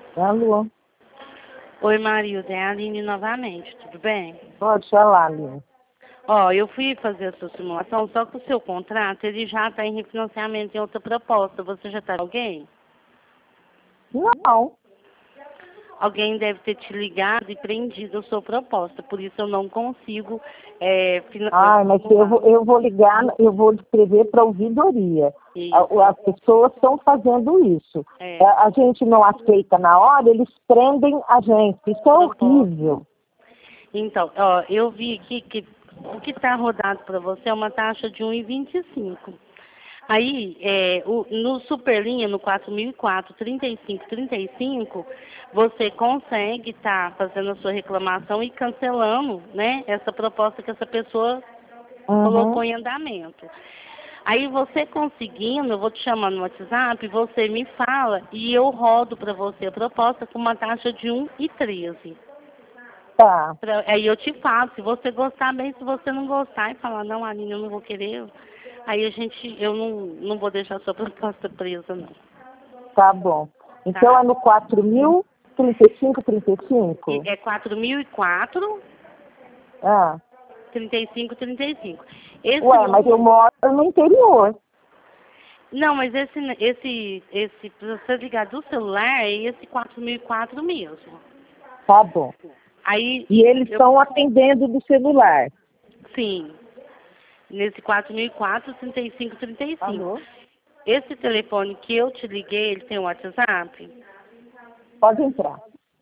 Alô? Oi, Marilda, é a Aline novamente, tudo bem? Pode falar, Aline. Ó, eu fui fazer a sua simulação, só que o seu contrato, ele já está em refinanciamento em outra proposta. Você já está com alguém? Não. Alguém deve ter te ligado e prendido a sua proposta, por isso eu não consigo Ai, mas eu vou ligar, eu vou escrever para a ouvidoria. As pessoas estão fazendo isso. A gente não aceita na hora, eles prendem a gente. Isso é horrível. Então, ó, eu vi aqui que o que está rodado para você é uma taxa de 1,25. Aí, no Superlinha, no 4004, 3535, você consegue estar fazendo a sua reclamação e cancelando, né, essa proposta que essa pessoa colocou em andamento. Aí, você conseguindo, eu vou te chamar no WhatsApp, você me fala e eu rodo para você a proposta com uma taxa de 1,13. Tá. Aí eu te falo, se você gostar bem, se você não gostar e falar, não, Aline, eu não vou querer, aí eu não vou deixar a sua proposta presa, não. Tá bom. Então é no 4.000, 3535? É 4004, Ah. 3535. Ué, mas eu moro no interior. Não, mas pra você ligar do celular, é esse 4004 mesmo. Tá bom. Aí, e eles estão atendendo do celular? Sim. Nesse 4004, 3535. Alô? Esse telefone que eu te liguei, ele tem o WhatsApp? Pode entrar.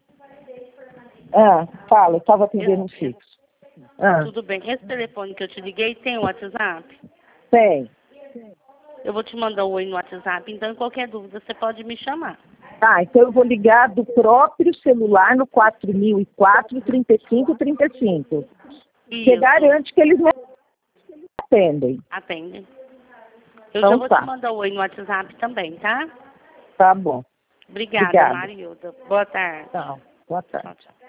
Fala, eu estava atendendo o fixo. Tudo bem. Esse telefone que eu te liguei tem o WhatsApp? Tem. Eu vou te mandar um oi no WhatsApp, então qualquer dúvida você pode me chamar. Tá, então eu vou ligar do próprio celular no 4004 3535. Você garante que eles não atendem? Atendem. Eu Então já vou tá. te mandar um oi no WhatsApp também, tá? Tá bom. Obrigada, Marilda. Boa tarde. Tchau. Boa tarde. Tchau, tchau.